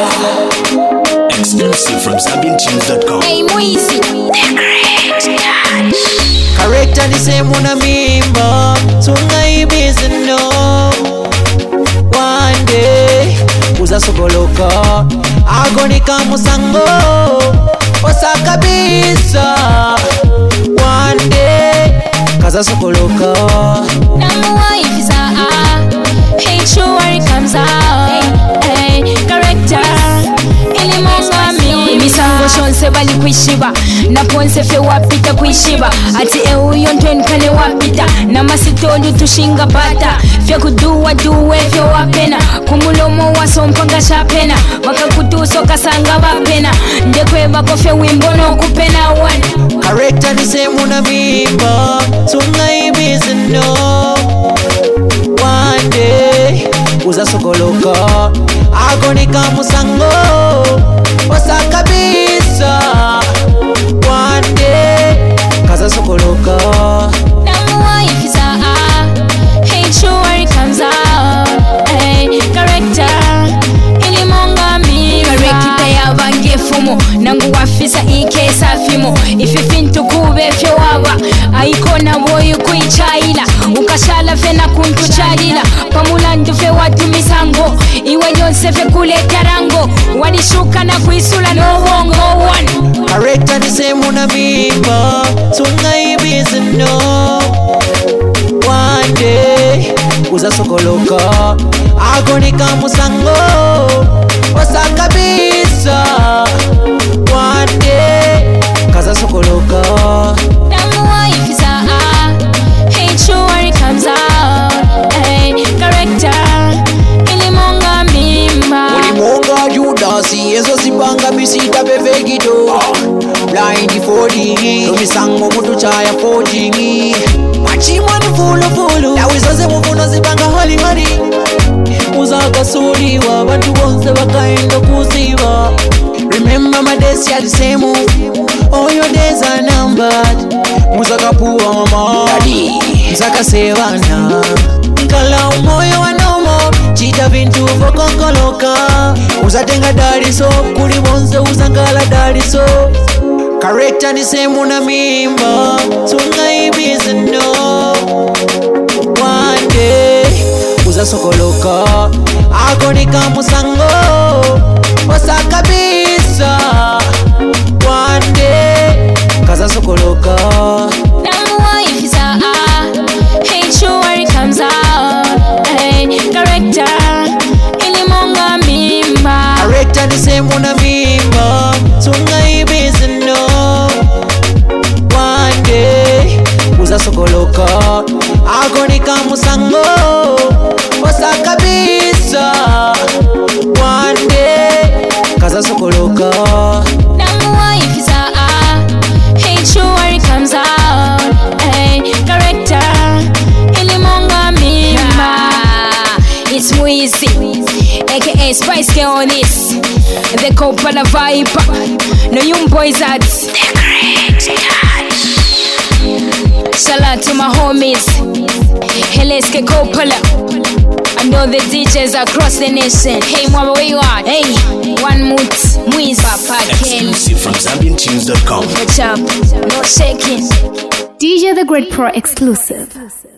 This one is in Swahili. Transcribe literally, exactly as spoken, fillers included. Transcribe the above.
Exclusive from Zambian Tunes dot com. Hey, Moizi, the great touch. Character the same una mimba, tunga ibizi no. One day, uza sokoloka, agonika musango, osa kabisa. One day, kaza sokoloka. Number wife is a hate sure it comes out. Hey, hey, character. Misango shonse bali kuishiba na ponse fe wapita kuishiba ati euyo ntwen kane wapita na masitolu tushinga bata fya kuduwa duwe fya wapena kumulomo wasompanga shapena wakakutuso kasanga wapena ndekwe bako fya wimbono kupena one. Character ni semu na mimba tunga ibizi no. One day uza sokoloka agonika musango osa kabisa. One day kaza sokoloka. Number wife is a hate sure it comes out. Hey, character ilimonga mi karekita ya bange fumo nangu wafisa ikesa fimo ififintu kube fyo waba aikona boyu kuichaila ukashala fena kuntu chalila pamulandu fe watu misango iwe yonse fe kuleta rango wanishuka na kuisula no wongo one. Character ni semu na mimba tunga ibizi no. One day uza sokoloka agonika musango osa kabisa. One day kaza sokoloka. Number wife is a hate sure it comes out. Hey, character ilimonga mimba Ulimonga Judasi ezo sipanga bisita bevegito. Blind forty Tomisango mutu chaya forty Machimwa ni fulu fulu na wizoze mufuno zipanga hali hali. Uzaka suriwa bantu bonse bakaenda kusiba. Remember my days are the same. All your days are numbered. Muzaka puwa mama Daddy Muzaka sevana Nkala umoyo wa nomo Chita vintu vokongoloka. Uzatenga dari so kuli bonse uzangala dari so. Character ni semu na mimba tunga ibizi no. One day uza sokoloka agonika musango osa kabisa. One day kaza sokoloka. Number wife is a hate sure it comes out. Hey, character ilimonga mimba Character ni semu na mimba tunga ibizi no. One day uza sokoloka agonika musango osa kabisa. One day kaza sokoloka. Number wife is a hate sure it comes out. Hey, character ilimonga mimba. It's Moizi aka Spice Girl on this. The Copala vibe. No young boys at the great touch. Shout out to my homies Heleske Copala and all the D Js across the nation. Hey mama, where you are? Hey, one mood, Moizi Papa Ken. Exclusive from Zambian Tunes dot com. Catch up, no shaking. D J The Great Pro exclusive.